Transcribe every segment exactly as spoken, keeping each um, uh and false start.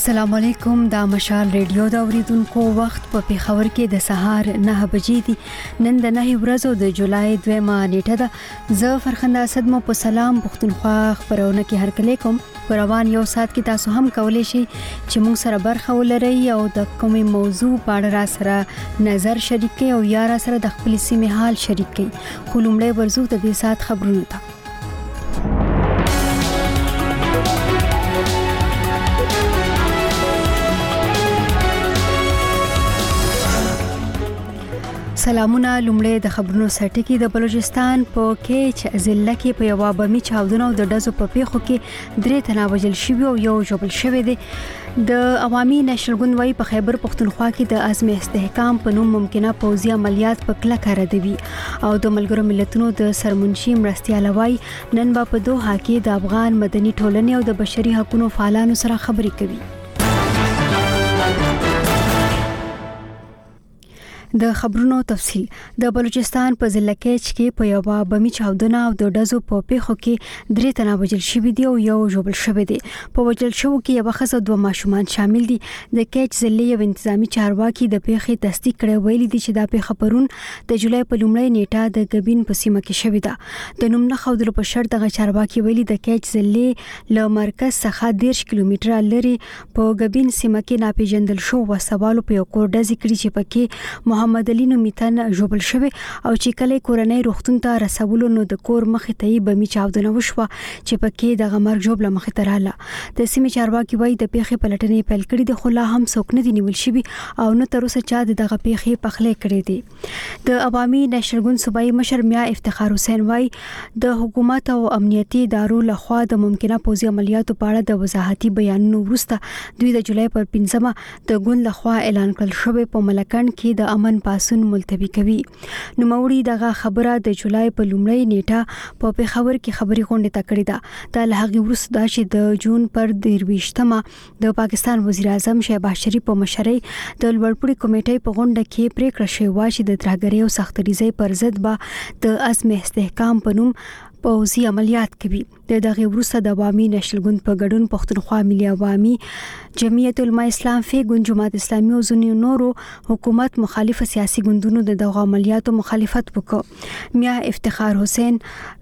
السلام علیکم. دا مشال ریډیو دا اوریدونکو وخت په پیښور کې د سهار نه بجې دي. نن د نه ورځو د جولای دویمه نیټه ده. زه فرخنده اسد مو په سلام پښتونخوا خبرونه کې هرکلی کوم. په روان یو ساعت کې تاسو هم کولی شئ چې موږ سره برخه ولرئ او د کومې موضوع په اړه را سره نظر شریک کړئ او یا را سره د خپل سیمې حال شریک کړئ. خو لومړی ورځو د دې ساعت خبرونه ته. سلامونه. لومړی د خبرونو سرټکی. د بلوچستان په کې ضلع کې په یو بمي چاودنه او د ډزو په پیښو کې درې تنه وژل شوي او یو ژوبل شوی دی. د عوامي نېشنل ګوند وايي په خیبر پښتونخوا کې د عزم استحکام په نوم ممکنه پوځي عملیات په کلکه ردوي. او د ملګرو ملتونو د سرمنشي مرستیال وايي نن به په دوحه کې د افغان مدني ټولنې او د بشري حقوقو فعالانو سره خبرې کوي. د خبرونو تفصیل. د بلوچستان په ضلع کې په یو بمي چاودنه او د ډزو په پیښو کې درې تنه وژل شوي دي او یو ژوبل شوی دی. په وژل شوو کې یو ښځه او دوه ماشومان شامل دي. د کیچ ضلع یو انتظامی چارواکي د پیښې تصدیق کړی، ویلي دي چې دا پیښه پرون د جولای په لومړۍ نیټه د ګبین په سیمه کې شوې ده. د نوم نه ښودلو په شرط دغه چارواکي ویلي د کیچ ضلع له مرکز څخه دېرش کیلومتره لري په ګبین سیمه کې ناپېژندل شو وسوالو په یو کور ډزې کړي چې پکې محمد علي نومیتن ژوبل شوی او چې کله کورنۍ روغتون ته رسولو نو د کور مخې ته یې بمي چاودنه وشوه چې پکې دغه مرګ ژوبله مخې ته راغله. د سیمې چارواکي وایي د پیښې پلټنې پیل کړي دي، خو لا هم څوک نه دي نیول شوي او نه تر اوسه چا د دغه پیښې پخلی کړی دی. د عوامي نېشنل ګوند صوبایي مشر میا افتخار حسین وایي د حکومت او امنیتي ادارو لخوا د ممکنه پوځي عملیاتو په اړه د وضاحتي بیانونو وروسته دوی د جولای پر پنځمه د ګوند لخوا اعلان کړل شوی په ملکند کې د امن پاسون ملتوي کوي. نو موري دغه خبره د جولای په لومړۍ نیټه په پیښور کې خبري غونډه تکړه ده. د لهغي وروسته دا چې د جون پر درویشتمه د پاکستان وزیر اعظم شهباز شریف په مشرۍ د لوړپوړي کمیټې په غونډه کې پریکړه شوې و چې د ترهګرۍ او سختریزۍ پر ضد به د عزم استحکام په نوم پوځي عملیات کوي. د دغه وروسته د عوامي نېشنل ګوند په ګډون پښتونخوا ملي عوامي جمعیت علماء اسلام فی ګوند جماعت اسلامي او ځینو نورو حکومت مخالف سیاسي ګوندونو د دغه عملیاتو مخالفت وکړ. میا افتخار حسین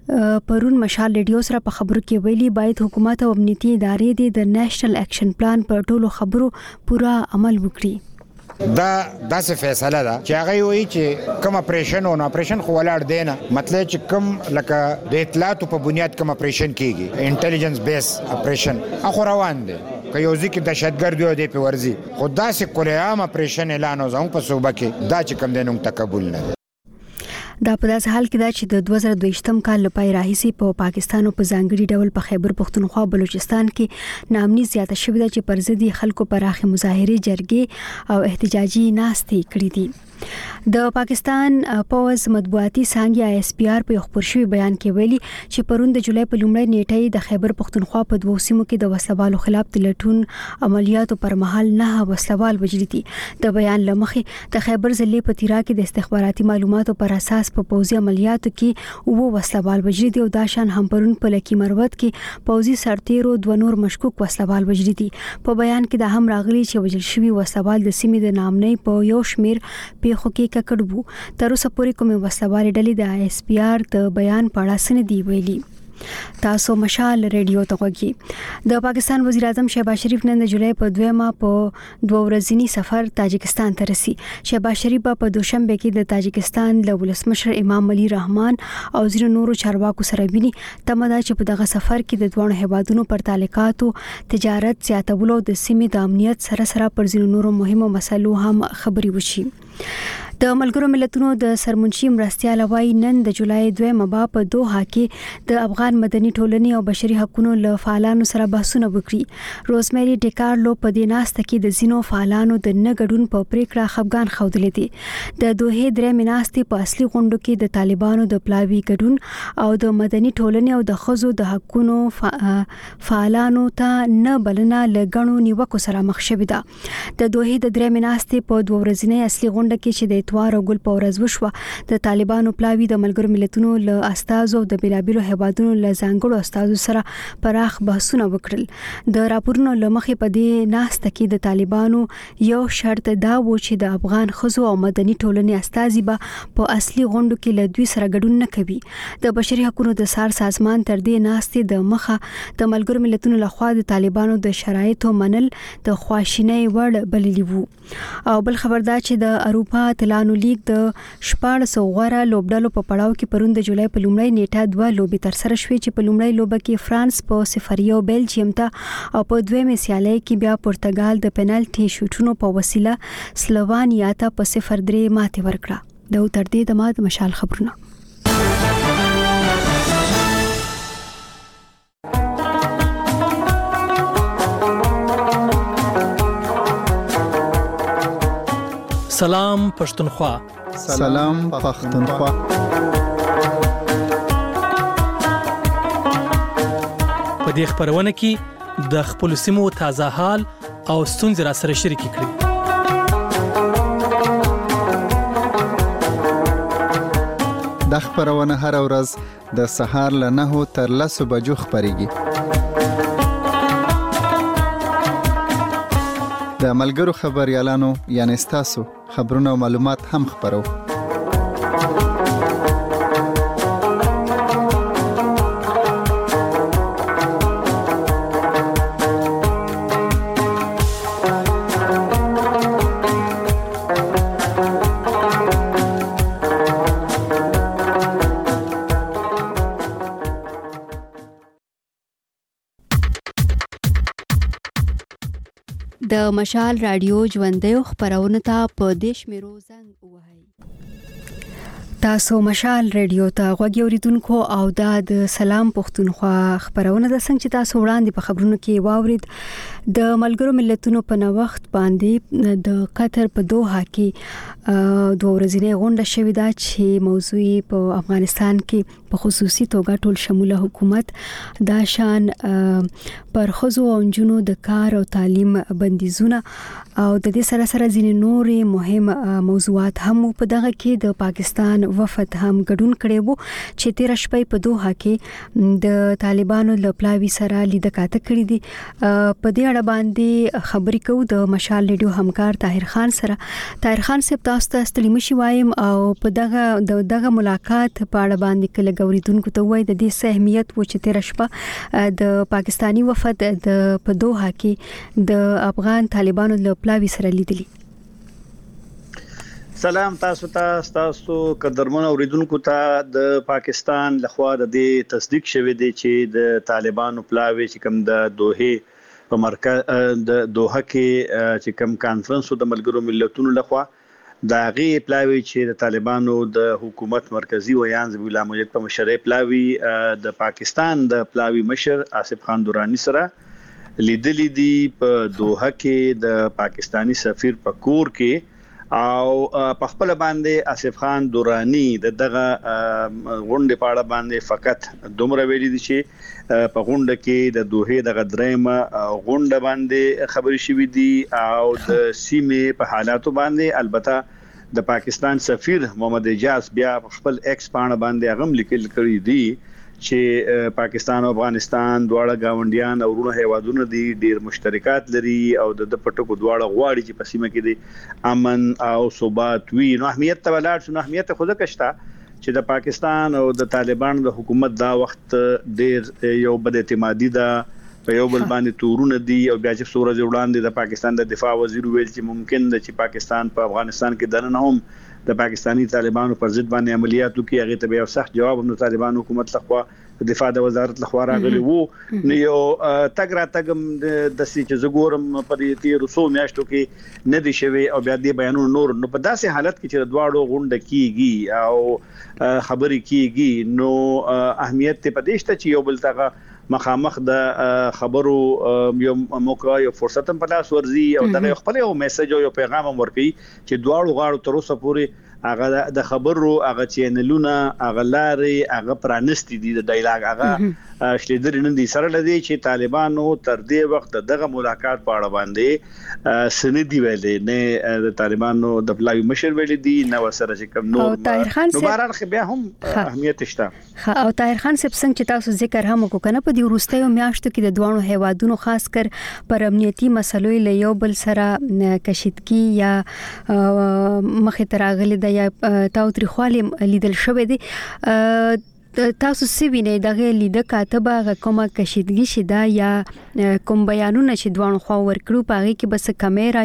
پرون مشال ریډیو سره په خبرو کې ویلي باید حکومت او امنیتي ادارې د نېشنل اکشن پلان پر ټولو خبرو پورا عمل وکړي. دا داسې فیصله ده چې هغه وایي چې کوم اپریشن او اپریشن خو ولاړ دی نه، مطلب چې کوم لکه د اطلاعاتو په بنیاد کوم اپریشن کیږي، انټيليجنس بیس اپریشن اخو روان دی. که یو ځکه دهشتګرد دی په ورزي خو داسې کله عام اپریشن اعلان وزم په صوبه کې دا چې کوم دینو تقبل نه. دا په داسې حال کې دا چې د دوه زره دویشتم کال لپاره راهیسي په پاکستان او په ځانګړي ډول په خیبر پښتونخوا بلوچستان کې نامني زیاته شوې ده چې پر ضد خلکو پراخه مظاهره جرګې او احتجاجي ناستې کړې دي. د پاکستان پوز مطبوعاتي څانګه آی اس پی آر په خبر شوی بیان کې ویلي چې پرون د جولای په لومړۍ نیټه د خیبر پښتونخوا په دوه سیمو کې د وسوالو خلاف د لټون عملیاتو پر مهال نه وسوال وجلی دي. د بیان لمخې د خیبر ضلع په تیرا کې د استخباراتي معلوماتو پر اساس په پوځي عملیاتو کې وو وسوال وجلی دي او دا شان هم پرون په لکی مروت کې پوځي سرتیرو دوه نور مشکوک وسوال وجلی دي. په بیان کې دا هم راغلي چې وجل شوی وسوال د سیمې د نامنۍ په یو شمیر پیښو کې ککړبو. تر اوسه پورې کومې وسوالې ډلې د آی اس پی آر د بیان په اړه څه نه دي ویلي. تاسو مشال ریډیو ته غوږی. د پاکستان وزیر اعظم شهباز شریف نن د جولای په دویمه په دوه ورځنی سفر تاجکستان ته رسي. شهباز شریف په دوشنبه کې د تاجکستان له ولسمشر امام علي رحمان او ځینو نورو چارواکو سره ویني. تمه ده چې په دغه سفر کې د دوه هیوادونو پر تعلقاتو تجارت زیاتولو د سیمې د امنیت سره سره پر ځینو نورو مهمو مسلو هم خبري وشي. د ملګرو ملتونو د سرمنشي مرستیال وايي نن د جولای دویمه به په دوحه کې د افغان مدني ټولنې او بشري حقوقو له فعالانو سره بحثونه وکړي. روزمری ډیکارلو په دې ناسته کې د زینو فعالانو د نه ګډون په پریکړه خفګان ښودلې دي. د دوحې درې مناستې په اصلي غونډو کې د طالبانو د پلاوي ګډون او د مدني ټولنې او د ښځو د حقوقو فعالانو ته نه بلنه لګڼو نیوکو سره مخ شوې ده. د دوحې د درې مناستې په دوه ورځنۍ اصلي غونډه کې چې د اتوار او ګل په ورځ وشوه د طالبانو پلاوی د ملګرو ملتونو له استازو د بیلابیلو هیوادونو له ځانګړو استازو سره پراخ بحثونه وکړل د راپورونو لمخې په دې ناسته کې د طالبانو یو شرط دا و چې د افغان ښځو او مدني ټولنې استازي به په اصلي غونډو کې له دوی سره ګډون نه کوي د بشري حقوقو د سار سازمان تر دې ناستې د مخه د ملګرو ملتونو لخوا د طالبانو د شرایطو منل د خواشینۍ وړ بللی وو او بل خبردار چې د اروپا اتلانو لیگ د شپاړس غوړه لوبډلو په پړاو کې پرون د جولای په لومړۍ نیټه دوه لوبې تر سره شوې چې په لومړۍ لوبه کې فرانس په صفر یو بیلجیم ته او په دویمه سیالۍ کې بیا پرتګال د پنالټي شوټونو په وسیله سلووانیا ته په صفر درې ماتې ورکړه د تر دې د ماده مشال خبرونه سلام پښتونخوا سلام پښتونخوا په دې خبرونه کې د خپل سیمو تازه حال او ستونزې را سره شریک کړئ د خبرونه هر ورځ د سهار له نهو تر لسو بجو خبريږي د ملګرو خبريالانو یعنی تاسو خبرونه او معلومات هم خبرو د مشال رادیو ژوندۍ خبرونه ته په دیش میرو زنګ وهاي تاسو مشال رادیو ته غوږی اوریدونکو او د سلام پښتونخوا خبرونه د څنګه چې تاسو وړاندې په خبرونو کې واورید د ملګرو ملتونو په نوښت باندې د قطر په دوحه کې دوه ورځې غونډه شوې ده چې موضوع په افغانستان کې په خصوصي توګه ټول شموله حکومت دا شان پر ښځو او نجونو د کار او تعلیم بندیزونه او د دې سره سره ځینې نورې مهم موضوعات هم په دغه کې د پاکستان وفد هم ګډون کړی وو چې تیر شپه په دوحه کې د طالبانو له پلاوی سره لیدکاته کړې دي په دې اړه باندې خبرې کوو د مشال ریډیو همکار طاهر خان سره طاهر خان صاحب تاسو ته ستړي مشي وایم او په دغه دغه ملاقات په اړه باندې کله غوړیدونکو ته وایي د دې اهمیت و چې تیر شپه د پاکستانی وفد د په دوحه کې د افغان طالبانو له پلاوی سره لیدلی سلام تاسو ته تاسو قدرمن اوریدونکو ته د پاکستان لخوا د دې تصدیق شوی دی چې د طالبانو پلاوی چې کوم د دوحه په مرکز د دوحه کې چې کوم کانفرنس د ملګرو ملتونو لخوا دا غي پلاوی چې د طالبانو د حکومت مرکزی ویان ذبیح الله مجید په مشرۍ پلاوی د پاکستان د پلاوی مشر آصف خان درانی سره لیدلې دي په دوحه کې د پاکستانی سفیر په کور کې او په خپل باندې آصف خان درانی د دغه غونډې په اړه باندې فقط دومره ویلي دي چې په غونډه کې د دوحه د غدرېمه غونډه باندې خبري شوې دي او د سیمې په حالاتو باندې البته د پاکستان سفیر محمد اجاز بیا خپل ایکس باندې باندې غم لیکل کړی دي چې پاکستان او افغانستان دواړه گاونډیان او ورونه هیوادونه دي ډیر مشترکات لري او د پټکو دواړه غواړي چې په سیمه کې دي امن او ثبات وي نو اهمیت ته ولاړ شو اهمیت خو ځکه شته چې د پاکستان او د طالبانو د حکومت دا وخت ډیر یو بد اعتمادي ده په یو بل باندې تورونه دي او بیا چې سورج وړاندې د پاکستان د دفاع وزیر ویل چې ممکن ده چې پاکستان په افغانستان کې دننه هم د پاکستانی طالبانو پر ضد باندې عملیاتو کې هغه ته به سخت جواب هم د طالبانو حکومت لخوا د دفاع د وزارت لخوا راغلی وو نو یو تګ را تګم د سې چې زګورم په دې رسو میاشتو کې نه دي شوی او بیا دې بیانونه نور نو په داسې حالت کې چې دواړو غونډه کیږي او خبرې کیږي نو اهمیت ته پدېشته چې یو بل تاغه مخامخ د خبرو یو موقع یو فرصت هم په لاس ورزي او دغه خپل یو میسج او یو پیغام ورکړي چې دواړو غاړو تر اوسه پورې هغه د خبرو هغه چینلونه هغه لارې هغه پرانستي دي د ډایلاګ هغه شلیدر نن دي سره لدی چې طالبانو تر دې وخت دغه ملاقات په اړه باندې سندي ویلې نه د طالبانو د بلای مشر ویلې دي نو سره چې کوم نور نو بهرحال خو بیا هم اهمیت شته. او طاهر خان صاحب څنګه چې تاسو ذکر هم وکړه په دې وروستیو میاشتو کې د دوانو هیوادونو خاص کر پر امنیتي مسلو له یو بل سره کشیدګي یا مخې ته راغلي د یا تاوتریخوالي لیدل شوې دي. تاسو سوینه دغه لیده کاتبه کومه کشیدګي شیدا یا کوم بیانونه چې دوانو خو ورکړو پاره کې بس کیمرا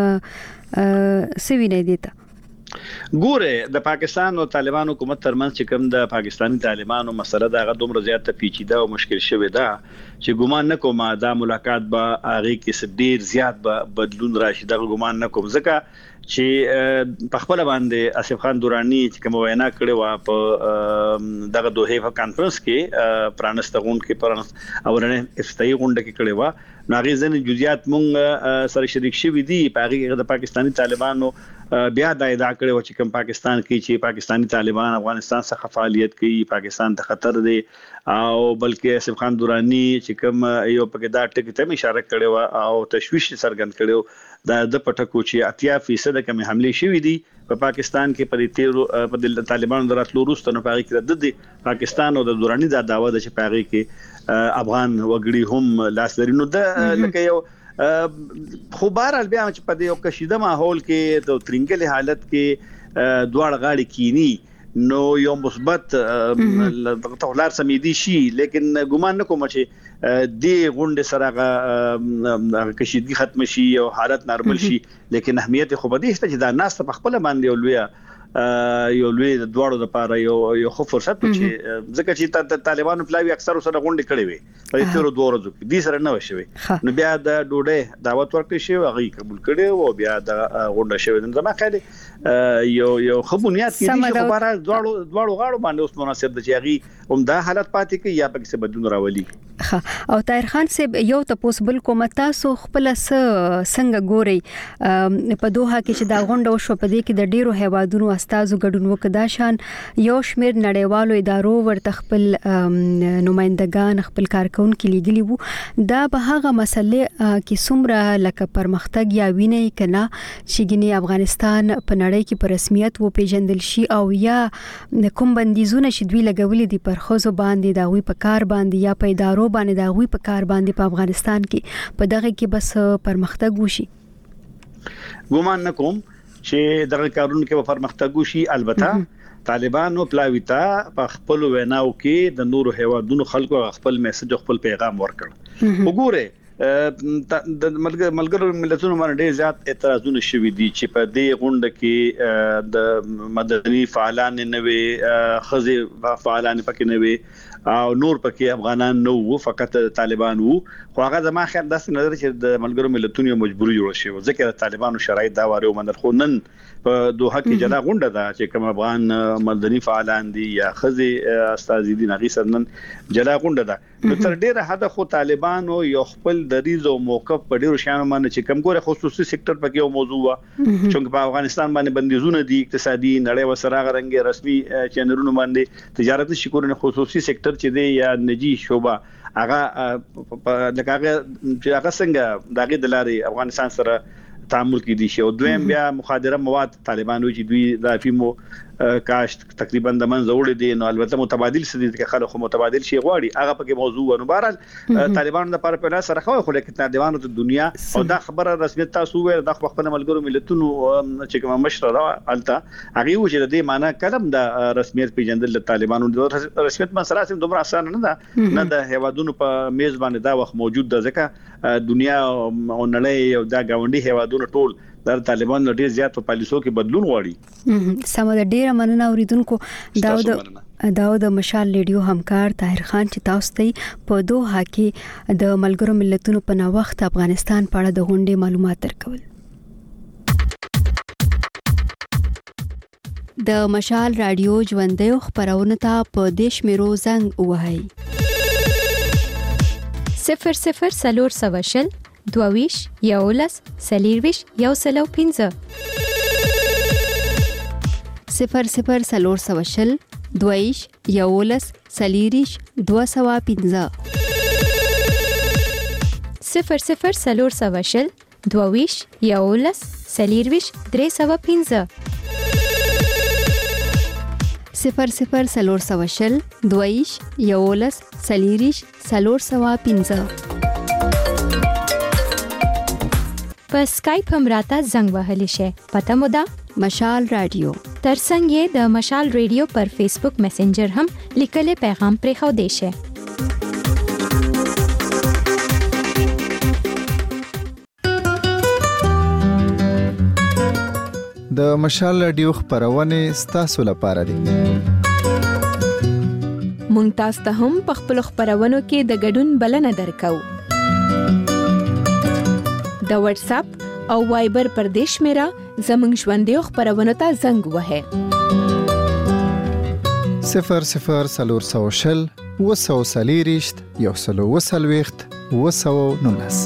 شي سوینه دي ته ګوره د پاکستان او طالبانو حکومت ترمنځ چې کوم د پاکستانی طالبانو مسله دا غو دومره زیاته پیچیده او مشکل شوې ده چې ګومان نکوم دا ملاقات به هغه کې ډیر زیات به بدلون راشي. دا ګومان نکوم ځکه چې په خپل باندې اسف خان دورانی چې کوم وینا کړې و په دغه دوه په کانفرنس کې پرانستغون کې پر اورنه افتتاحي غونډه کې کړې و. ناغي ځنې جزئیات مونږ سره شریک شوي دي په هغه د پاکستانی طالبانو بیا دا ادعا کړې و چې کوم پاکستان کې چې پاکستانی طالبان افغانستان څخه فعالیت کوي پاکستان ته خطر دی او بلکې اسف خان دورانی چې کوم یو په دا ټکی ته اشاره کړې و او تشویش څرګند کړو دا د پټکو چې اتیا فیصد کم حمله شوې دي په پاکستان کې په تیر په طالبانو دراتلو وروسته نو پاره کې د پاکستان او د دورانی دا داوا ده چې پاره کې افغان وګړي هم لاس لري. نو د لکه یو خو بهرحال بیا چې په دې کشیده ماحول کې د ترنګل حالت کې دواړه غاړي کینی نو یو مثبت تغلار سمیدي شي لیکن ګومان نکوم چې د غونډه سره کشیدګي ختم شي او حالت نارمل شي لیکن اهمیت خو به دې چې دا ناس په خپل باندې ولوي یو لوی د دوړو لپاره یو یو خو فرصت چې ځکه چې طالبانو پلاوی اکثر سره غونډه کړې وي په تیر دوه ورځو کې دې سره نه وشوي نو بیا د ډوډۍ دعوت ورکړی شو هغه قبول کړي او بیا د غونډه شوی نو زما خاله یو یو خو بنیاد کې چې خبره دوړو دوړو غاړو باندې اوس مناسب د چیغي عمده حالت پاتې کې یا پکې څه بدلون راولي. او طاهر خان صاحب یو تاسو بل کوم تاسو خپل څنګه ګوري په دوه کې چې دا غونډه وشو په دې کې د ډیرو هیوادونو استادو ګډون وکړا شان یو شمیر نړیوالو ادارو ورته خپل نمائندگان خپل کارکونکو لیږلي وو دا به هغه مسلې کې څومره لکه پرمختګ یا ویني کنا چې ګني افغانستان په نړۍ کې په رسمیت و پیژندل شي او یا کوم بندیزونه چې دوی لګولې دي پر خوځو باندې دا وی په کار باندې یا په ادارو باندې دا وی په کار باندې په افغانستان کې په دغه کې بس پرمختګ وشي. ګومان نکوم چې دغه کارونه کې په پرمختګ وشي. البته طالبانو پلاویتا په خپل ویناو کې د نورو هیوادونو خلکو خپل میسج خپل پیغام ورکړ. وګوره د ملګرو ملتونو باندې ډېر زیات اعتراضونه شوي دي چې په دې غونډه کې د مدني فعالان نه وي خزي فعالان پکې نه وي او نور پکې افغانان نو وو فقط طالبان وو خو هغه زما خیال داسې نظر چې د ملګرو ملتونو مجبوري جوړ شي ځکه طالبانو شرایط دا واره ومنل خو نن په دوه کې جلا غونډه ده چې کوم افغان مدني فعالان دي یا خزي استاد دي نغي سرنن جلا غونډه ده نو تر ډیره حد خو طالبانو یو خپل دریز او موقف په ډیرو شانو باندې چې کوم ګوره خصوصي سېکټر پکې یو موضوع و چې په افغانستان باندې بندیزونه دي اقتصادي نړۍ وسره غرنګ رسمي چینلونو باندې تجارت شکرونه خصوصي سېکټر چې دی یا نجی شوبه هغه لکه هغه چې هغه څنګه دغه د لارې افغانستان سره تعامل کې دي شي او دویم بیا مخادره مواد طالبانو چې دوی د افیمو کاشت تقریبا د منځ وړي دي نو البته متبادل سدي کې خلک متبادل شي غواړي هغه پکې موضوع نو بهرال طالبانو د لپاره په لاس سره خو خو لیکن طالبانو د دنیا او دا خبره رسمیت تاسو ویل د خپل ملګرو ملتونو چې کوم مشر دا الته هغه و چې د دې معنی کلم د رسمیت پیژندل طالبانو د رسمیت مسله سم دومره اسانه نه ده نه د هیوادونو په میز باندې دا وخت موجود ده ځکه دنیا او نړۍ او دا گاونډي هیوادونو ټول د طالبانو ډیر زیات په پالیسو کې بدلون غواړي. سم د ډیره مننه اوریدونکو داود داود مشال ریډیو همکار طاهر خان چې تاسو ته په دوه کې د ملګرو ملتونو په نو وخت افغانستان په اړه د غونډې معلومات درکول. د مشال رادیو ژوندۍ خبرونه ته په دیش میرو زنګ وهاي صفر صفر سلور سواشل دوویش یولس سلیرویش یو سلو پینځه صفر صفر سلور سواشل دویش یولس سلیریش دوه سوه پنځه صفر صفر څلور سوه شل دوه یولس سلیریش درې سوه پنځه صفر صفر څلور سوه شل دویش یولس سلیریش څلور سوه پنځه په سکایپ هم راته زنګ وهلی شي. پته مو ده مشال رادیو. ترڅنګ یې د مشال ریډیو پر فیسبوک میسنجر هم لیکلي پیغام پرېښودی شي. د مشال رادیو خبرونه ستاسو لپاره دي. مونږ تاسو ته هم په خپل خبرونو کې د ګډون بلنه درکو. د واتس اپ او وایبر پر دیش میرا زمنګ ژوندې خبرونه ته زنګ وهه صفر صفر څلور سوه شل اوه سوه څلېرویشت یو سل اوه څلوېښت اوه سوه نولس.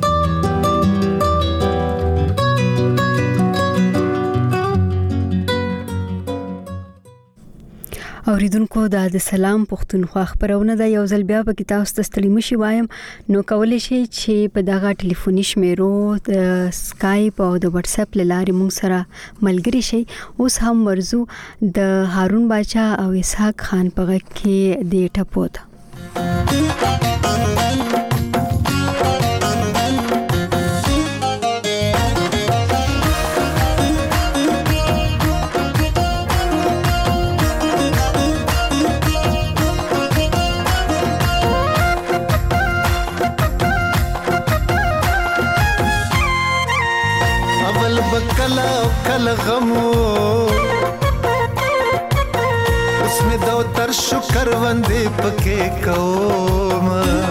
اوریدونکو دا د سلام پښتونخوا خبرونه دا یو ځل بیا په تاسو ته ستړي مشي وایم نو کولای شئ چې په دغه ټلیفوني شمیرو د سکایپ او د واتس اپ لارې موږ سره ملګری شئ. اوس هم ورزو د هارون باچا او اسحاق خان په غږ کې د ټپوت کلا کلا غمو اس میں دو تر شکر وندے پکے کوم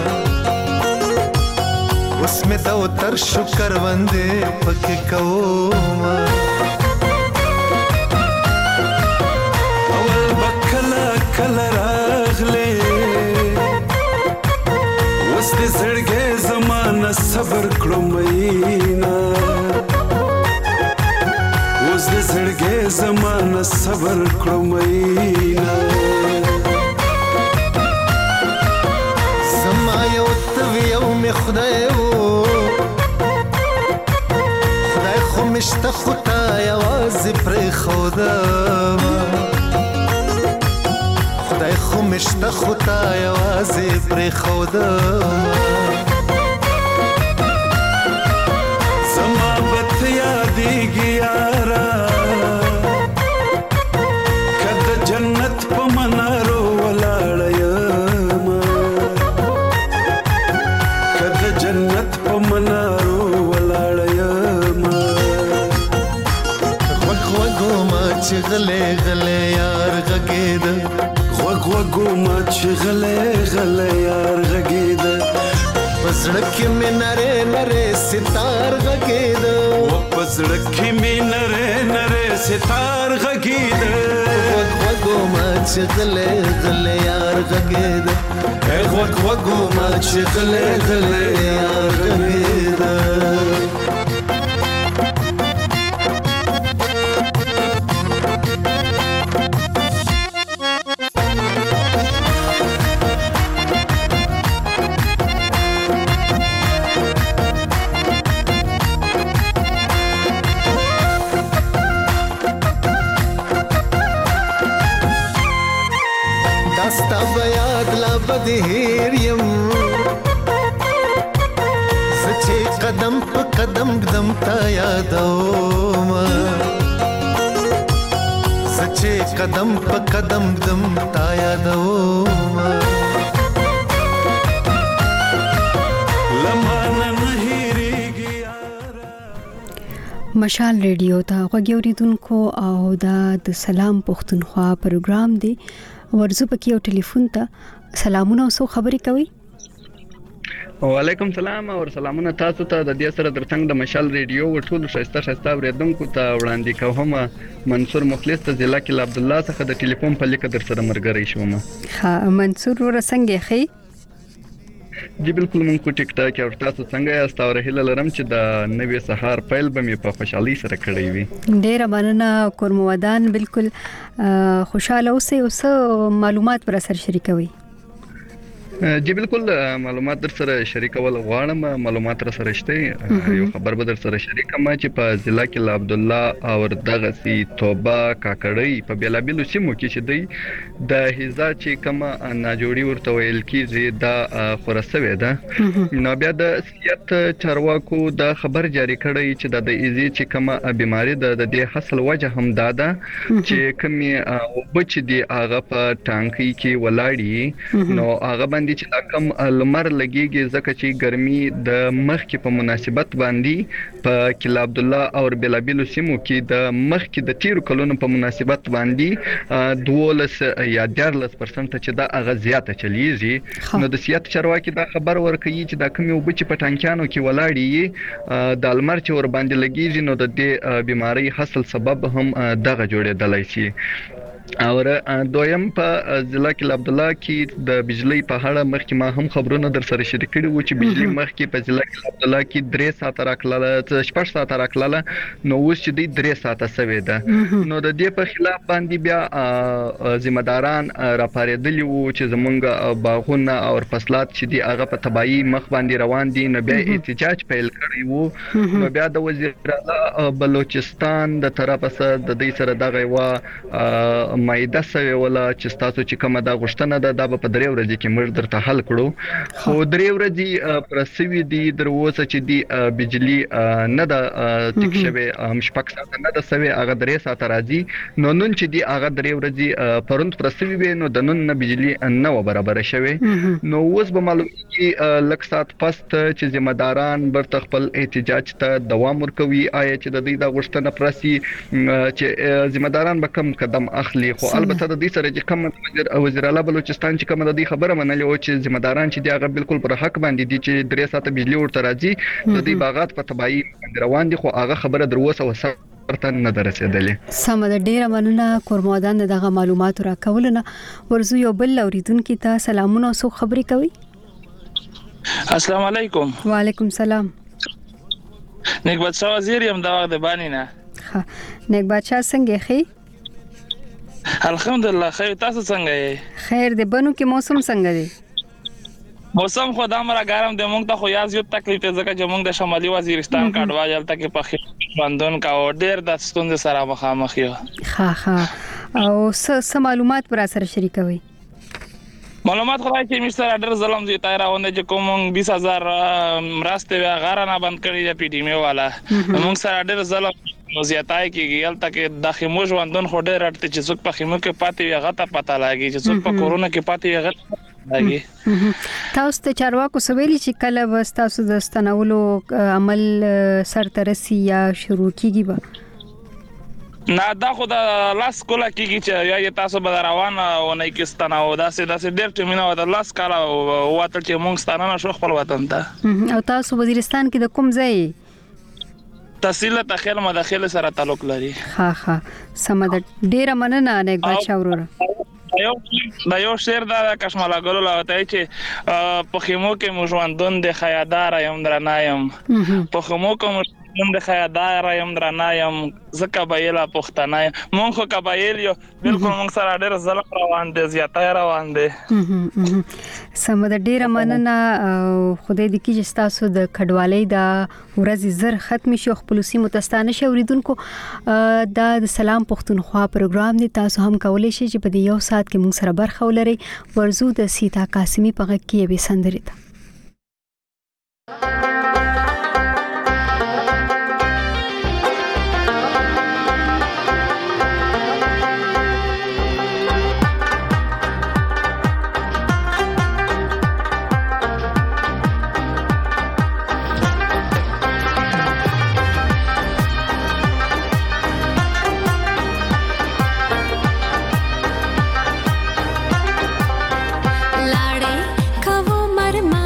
اس میں دو تر شکر وندے پکے کوم اول بکلا کلا راغلے اس دے زړګې زمانہ صبر کړو مینا اوس دې زړګې زمانہ صبر کړو مینا زما یو توی یو می خدای وو خدای خو مشته خدا یوازې پرې خودا خدای خو مشته خدا یوازې پرې خودا زما بت یادېږي یارا کد جنت په منارو ولاړ یم کد جنت په منارو ولاړ یم غوږ غوږو ما چې غلې غلې یار غږېده غوږ غوږو ما چې غلې غلې یار غږېده پزړه کې مې نره نره ستار غږېده پزړه کې مې نره نره ستار غږېده غوږ غوږو ما چې غلې غلې یار غږېده غوږ غوږو ما چې غلې غلې یار غږېده داستا بیاد لا بدهیر یم سچے قدم پا قدم قدم تا یادوم سچے قدم پا قدم قدم تا یادوم لمانا نهیریگی مشال ریډیو ته غوږی اوریدونکو او دا د سلام پښتونخوا پروګرام دی. ورزو پکې یو ټلیفون ته سلامونه او سو خبرې کوي. وعلیکم سلام او سلامونه تاسو ته د دې سره درڅنګ د مشال ریډیو ټول شایسته شایسته اوریدونکو ته وړاندې کوم منصور مخلص ته ضلع کې عبد الله څخه د ټلیفون په لیک در سره مرګري شوم. ها منصور ور څنګه خې جی بالکل مونږ په ټیک ټاک او تاسو څنګه یاست او هیله لرم چې د نوې سهار پیل به مې په خوشحالي سره کړی وي. ډیره مننه کورمودان، بالکل خوشاله اوسئ او څه معلومات پر سره شریکوي. جی بالکل معلومات در سره شریکول غواړم. معلومات را سره شته، یو خبر به در سره شریکم چې په ضلع کې ل عبد الله او دغه سي توبه کاکړی په بیلابیلو سیمو کې چې دی د هیزا چې کوم ناجوړي ورته ویل کیږي دا خورسوي ده. نو بیا د سیاست چارواکو د خبر جاری کړی چې د ایزي چې کوم بیماری د دې حاصل وجه هم دا ده چې کومي وبچ دی هغه په ټانکي کې ولاړی، نو هغه باندې چې دا کم لمر لګيږي ځکه چې ګرمي د مخ کې په مناسبت باندې په کلا عبد الله او بلابیلو سیمو کې د مخ کې د تیرو کلونو په مناسبت باندې دولس یا دیارلس پرسنټ چې دا هغه زیاته چلیږي. نو د سیاست چارواکي دا خبر ورکوي چې دا کومي وبچ په ټانکانو کې ولاړی د لمر چې ور باندې لګيږي نو د دې بیماری حاصل سبب هم دغه جوړېدلای شي. اور دویم په ضلع کې عبد الله کې د بجلی په اړه مخکې ما هم خبرونه در سره شریک کړي وو چې بجلی مخکې په ضلع کې عبد الله کې درې ساعت راکړه شپږ ساعت راکړه، نو اوس چې د درې ساعت سوي ده. نو د دې په خلاف باندې بیا ذمہ داران راپارېدلی وو چې زمونږ باغونه او فصلات چې دی هغه په تباہي مخ باندې روان دي، نو بیا احتجاج پیل کړی وو. نو بیا د وزیر اعلی بلوچستان د طرفه د دې سره دغه وا مایده سوي ولا چې تاسو چې کومه دا غشتنه ده دا په درې ورځې کې موږ درته حل کړو. خو درې ورځې پرسوي دي دروازه چې دی بجلی نه ده ټیک شوی هم شپږ ساعت نه ده سوي هغه درې ساعت راځي. نو نن چې دی هغه درې ورځې پروند پرسوي وي نو د نن نه بجلی نه و برابر شوی. نو اوس به معلومیږي لک ساعت پست چې ذمہ داران برته خپل احتجاج ته دوام ورکوي، آیا چې د دې د غشتنه پرسي چې ذمہ داران به کم قدم اخلي. خو البته د دې سره چې کوم وزیر اعلی بلوچستان چې کوم د دې خبره منلې او چې ذمہ داران چې دی هغه بالکل پر حق باندې دي چې درې ساعت بجلی ورته راځي، د دې باغات په تباہي روان دي، خو هغه خبره دروسه وسه ورته نه درسېدلې. سم د ډیره مننه کورمودان دغه معلومات راکولنه. ورزو یو بل اوریدونکو ته سلامونه او خبرې کوي. السلام علیکم. وعلیکم السلام. نیک بادشاہ وزیر یم دا وخت باندې نه. ها نیک بادشاہ څنګه خې؟ الحمدلله خیر، تاسو څنګه یې؟ خیر دی. بنو کې موسم څنګه دی؟ موسم خو دا مره ګرم دی، مونږ ته خو یاز یو تکلیف دی ځکه چې مونږ د شمالي وزیرستان کډوال دلته کې په خواندون کا ډېر د ستونزې سره مخامخ یو. ها ها او څه معلومات پر سره شریکوي؟ معلومات خدای چې مستر اډر ظلم زی تایرا ونه چې کوم بیس هزار مراسته و غاره نه بند کړی د پی ډی ام والا موږ سره اډر ظلم نو زیاتای کېږي الته کې د خیمو ژوندون خو ډېر اړتیا چې څوک په خیمو کې پاتې وي هغه ته پته لګي، چې څوک په کورونا کې پاتې وي هغه لګي. تاسو ته چارواکو سویلی چې کله به تاسو د ستنولو عمل سر ترسي یا شروع کیږي به؟ نه دا خو د لاس کوله کېږي چې یا تاسو به روانه ونه کې ستناو داسې داسې ډېر ټیمونه د لاس کاله واتل چې موږ ستانه شو خپل وطن ته. او تاسو وزیرستان کې د کوم ځای؟ تحصیل داخل مداخله سره تعلق لري. ها ها سم د ډیره مننه نیک بادشاہ وروره. یو دا یو شعر دا کشماله ګلو لاوتای چې په خیمو کې مژوندون د خیادار یم درنایم، په خیمو کې نن د خیادار یم درنایم زکه بایلا پښتنه مونږ خو قبایل یو بالکل مونږ سره ډېر ظلم روان دي، زیاتای روان دي. سم د ډیره مننه. خدای دې کې چې تاسو د کډوالۍ د ورځې زر ختم شي، خپل سیمو تستانه شي. اوریدونکو دا د سلام پښتونخوا پروګرام دی، تاسو هم کولای شئ چې په دې یو ساعت کې مونږ سره برخه ولرئ. ورزو د سیتا قاسمی په غږ کې به سندري ده. लाड़े कवो मरमा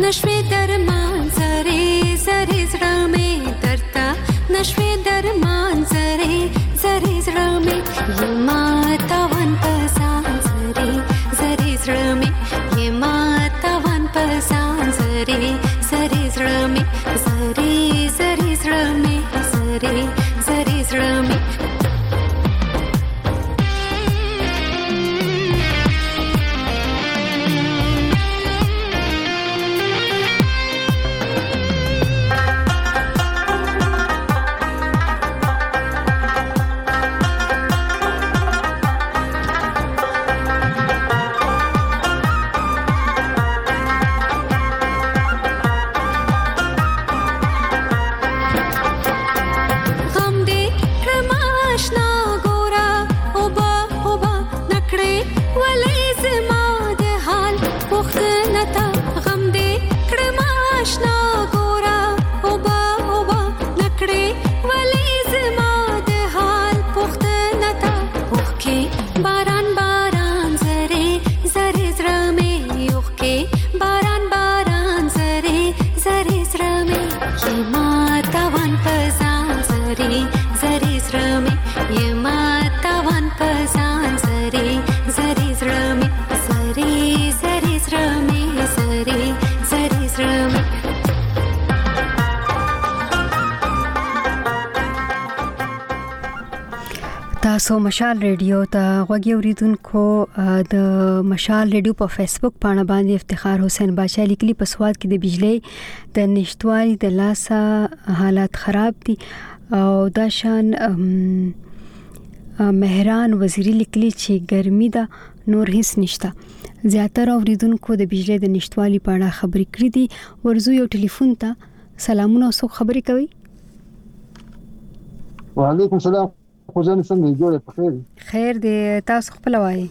نشوي درمان زری زری زړه مې درته نشوي درمان زری زری زړه مې یما تاوان پسان زری زری زړه مې یما تاوان پسان زری زری زړه مې زری زری زړه مې زری زری زړه مې تاسو مشال ریډیو ته غوږی اوریدونکو د مشال ریډیو په فیسبوک باندې باندې افتخار حسین بادشاہ لیکلي په سواد کې د بجلی د نشټوالي د لاسه حالات خراب دي او دا شان مهران وزیری لیکلي چې ګرمي ده نور هیڅ نشته. زیاتره اوریدونکو د بجلی د نشټوالي په اړه خبرې کړې دي. ورزو یو ټلیفون ته سلامونه او څوک خبرې کوي؟ وعلیکم السلام. خو ځان څنګه جوړه په خیر خیر دې تاسو خپل وایي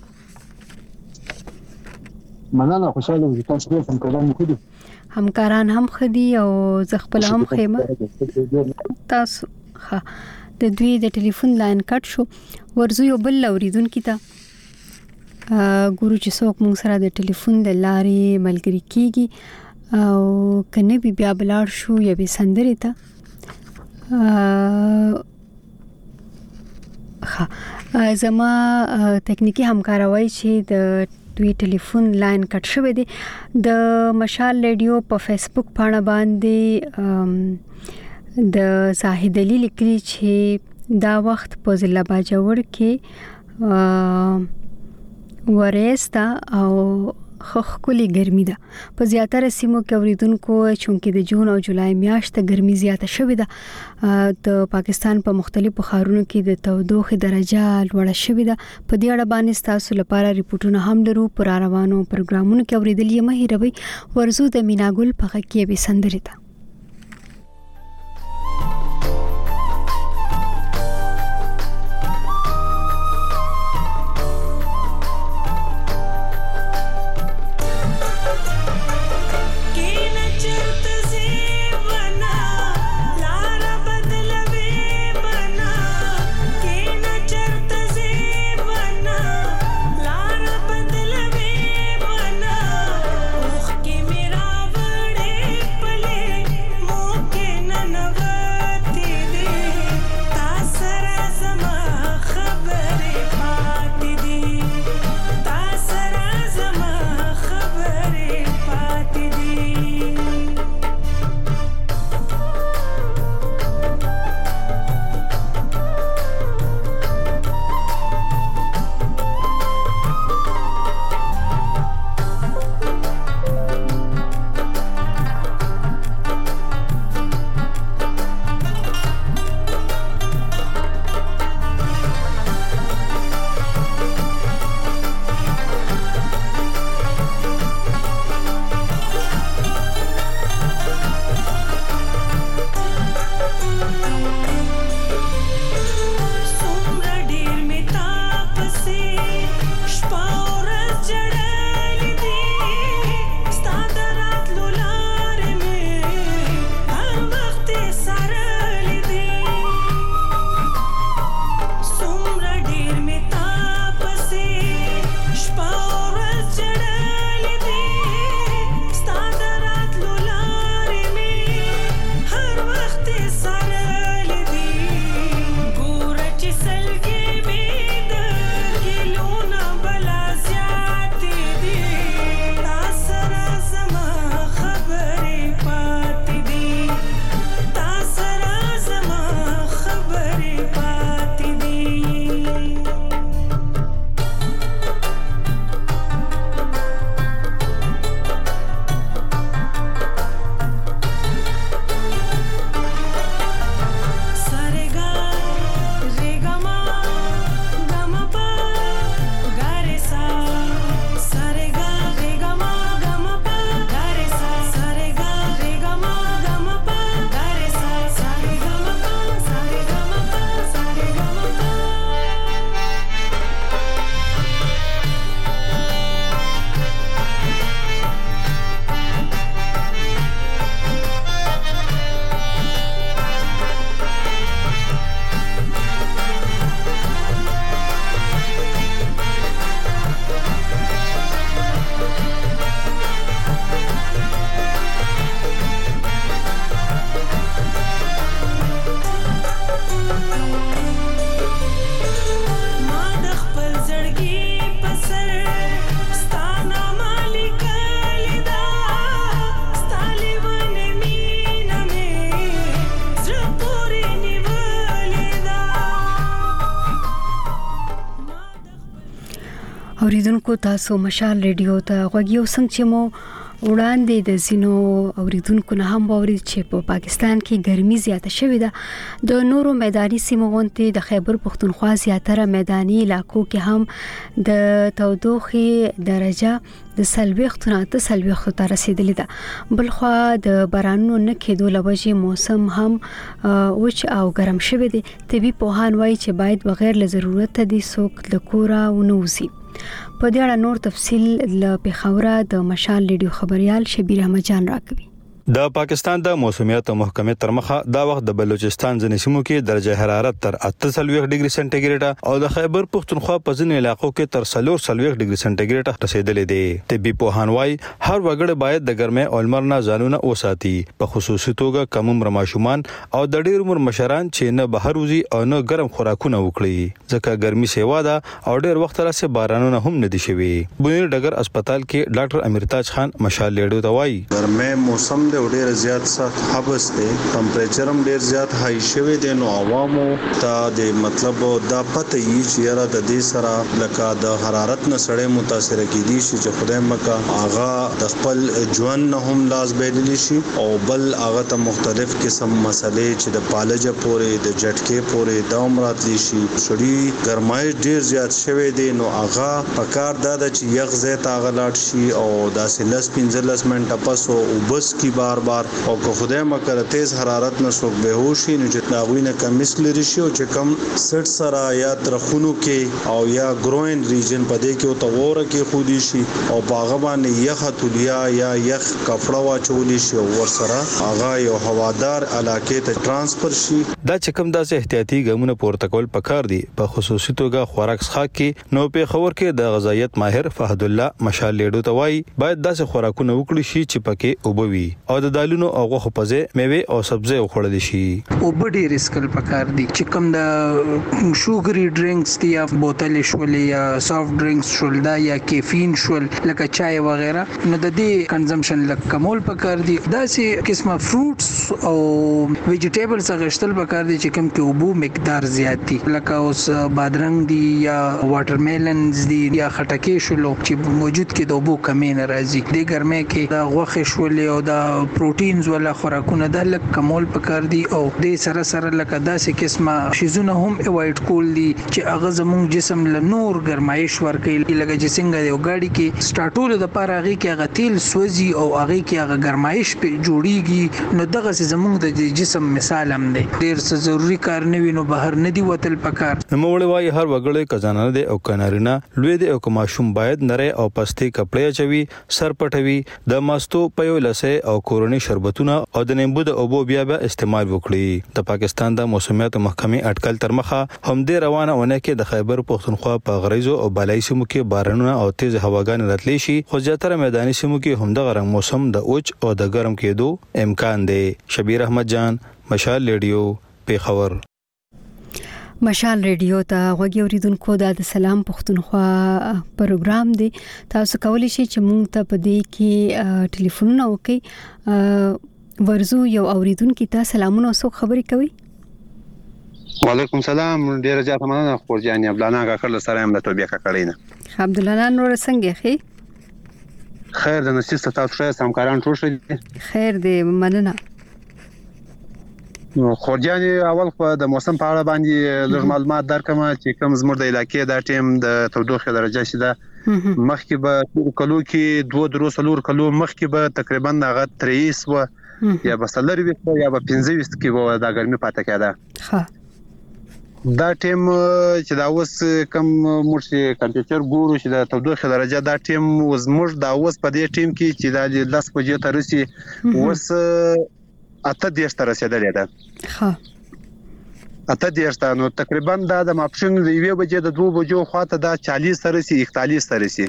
مننه خوشاله یم تاسو په همکارانو خو دي همکاران هم خدي او زه خپل هم خیمه تاسو ها د دوی د ټلیفون لاین کټ شو. ورزو یو بل اوریدونکو ته ګورو چې څوک مونږ سره د ټلیفون د لارې ملګری کیږي او کنه بیا بلار شو یا به سندري ته ها زما تکنیکی همکاروي چې د دوی ټلیفون لاین کټ شوی دی. د مشال ریډیو په فیسبوک باندې باندې د زاهد علي لیکلي چې دا وخت په ضلع باجوړ کې ورېستا او خخ کلی ګرمي ده. په زیاتره سیمو کې اوریدونکو چونکې د جون او جولای میاشت ګرمي زیاته شوې ده. د پاکستان په مختلفو ښارونو کې د تودوخه درجه لوړه شوې ده. په دې اړه باندې تاسو لپاره ریپورتونه هم لرو. پر روانو پروګرامونو کې اوریدلې مه هېروئ. ورزو د میناګل په غږ کې به سندري ده. मेरा बड़े पले اوریدونکو تاسو مشال ریډیو ته غوږ یو څنګه چې مو وړاندې د زینو اوریدونکو نه هم باورید چې په پاکستان کې ګرمي زیاته شوې ده. د نورو میداني سیمو غونډې د خیبر پختونخوا زیاتره میداني علاقو کې هم د تودوخې درجه د سلويختو نه ته سلويختو ته رسیدلې ده. بلخوا د بارانونو نه کېدو لوجې موسم هم وچ او ګرم شوی دی. طبي پوهان وایي چې باید بغیر له ضرورت دي څوک د کوره ونوځي. په دې اړه نور تفصيل له پیښوره د مشال ریډیو خبريال شبیر احمد جان راکوي. د پاکستان د موسمیات محکمې تر مخه دا وخت د بلوچستان ځینې سیمو کې درجه حرارت تر اته سلويخ ډیګري سنټیګریډ او د خیبر پختونخوا په ځینې علاقو کې تر څلور سلويخ ډیګري سنټیګریډ رسیدلې دي. طبي پوهان وايي هر وګړی باید د ګرمۍ او لمر نه ځانونه وساتي، په خصوصي توګه کم عمر ماشومان او د ډېر عمر مشران چې نه بهر وځي او نه ګرم خوراکونه وکړي، ځکه ګرمي سیوا ده او ډېر وخت راځي بارانونه هم نه دي شوي. بونیر ډګر هسپتال کې ډاکټر امیرتاج خان مشال لیډو ته وايي ګرمۍ موسم د ډېر زیات سخت حبس دی، ټمپریچر هم ډېر زیات هاي شوی دی، نو عوامو ته د مطلب دا پته یي چې یاره د دې سره لکه د حرارت نه سړی متاثر کیدي شي چې خدای مکه هغه د خپل ژوند نه هم لاس بېدلی شي او بل هغه ته مختلف قسم مسلې چې د پالجه پورې د جټکې پورې د عمراتلی شي. سړی ګرمای ډېر زیات شوی دی، نو هغه پکار دا د چې یخ زیات هغه لاړ شي او داسې لس پنځلس منټه پس او وبس کی بار بار او که خدای مکه تیز حرارت نه څوک بهوش شي نو چې داوینه کمیس لري شي او چې کم سټ سره یا ترخونو کې او یا ګروین ریجن پدې کې او توره کې خودي شي او باغ باندې یخ تولیا یا یخ کپڑا واچولې شي او ور سره هغه یو هوادار علاقې ته ترانسفر شي. دا چې کوم داسې احتیاطي ګامونه پورته کول پکار دي. په خصوصي توګه خوراک څخه کې نو په خبر کې د غذایت ماهر فهد الله مشال لیډو ته وایي باید داسې خوراکونه وکړي شي چې پکې اوبوي او د دالونو او غوښه پزې میوه او سبزی وخوړل شي. او بډې ریسکل پکار دي چې کوم د شوګري ډرینکس دي یا بوتل شول یا سافټ ډرینکس شول دا یا کیفین شول لکه چای وغیرہ نو د دې کنزمپشن لکه کمول پکار دي. دا سي قسمه فروټس او ویجیټیبلز غشتل پکار دي چې کوم کې اوبو مقدار زیات دي لکه اوس بادرنګ دي یا واټرمیلنز دي یا خټکې شول چې موجود کې د اوبو کمی نه راځي. د ګرمۍ کې د غوښه شول او د پروتینز ولا خوراکونه د لک کمول پکار دي او د سره سره لکه داسې قسمه شیزونه هم اوایډ کول دي چې هغه زموږ جسم له نور ګرمایش ورکړي لکه چې څنګه یو گاډي کې سٹارټول د پاره هغه کې هغه تیل سوځي او هغه کې هغه ګرمایش په جوړیږي نو دغه زموږ د جسم مثال هم دی. ډیر څه ضروری کار نه وینو بهر نه دی وتل پکار. نوموړی وايي هر وګړی کزانه دی او کنارینه لوی دی او کوماشوم باید نری او پستي کپړې چوي، سر پټوي، د ماستو په یو لسه او کورونی شربتونه او د نیمبو د اوبو بیا بیا استعمال وکړي. د پاکستان د موسمیات محکمې اټکل تر مخه هم د روانه ونه کې د خیبر پختونخوا په غریزو او بالای سیمو کې بارانونه او تیز هواګان راتلی شي، خو زیاتره میداني سیمو کې هم د غرم موسم د اوچ او د ګرم کېدو امکان دی. شبیر احمد جان مشال لیډیو پیښور. مشال ریډیو ته غوږی اوریدونکو د سلام پختونخوا پروګرام دی. تاسو کولی شئ چې مونږ ته په دې کې ټلیفونونه وکړئ. ورزو یو اوریدونکو ته سلامونه او څوک خبرې کوي؟ وعلیکم سلام، ډیره زیاته مننه خور جان عبدالله کاکړ سره هم د توبې کاکړینه. عبدالله نور څنګه خې؟ خیر د نصیب تاسو سره همکاران ټول شي. خیر دې مننه. نو خور جان اول خو د موسم په اړه باندې لږ معلومات درکم چې کوم زموږ د علاقې د ټیم د تودوخه درجه شي ده مخکې به کلو کې دوه درو سلور کلو مخکې به تقریبا هغه تریس و یا به سلور وي یا به پنځه وي کې به د ګرمي پاتې کېده. ها دا ټیم چې دا اوس کم موږ کمپیوټر ګورو چې د تودوخه درجه دا ټیم اوس موږ دا اوس په دې ټیم کې چې د دس بجې تر رسي اوس اته دیش تر رسیدلې ده. ها اته دیش ته نو تقریبا دا د ماپشن د یوې بجې د دوه بجو خواته دا چالیس تر رسي اکتالیس تر رسي.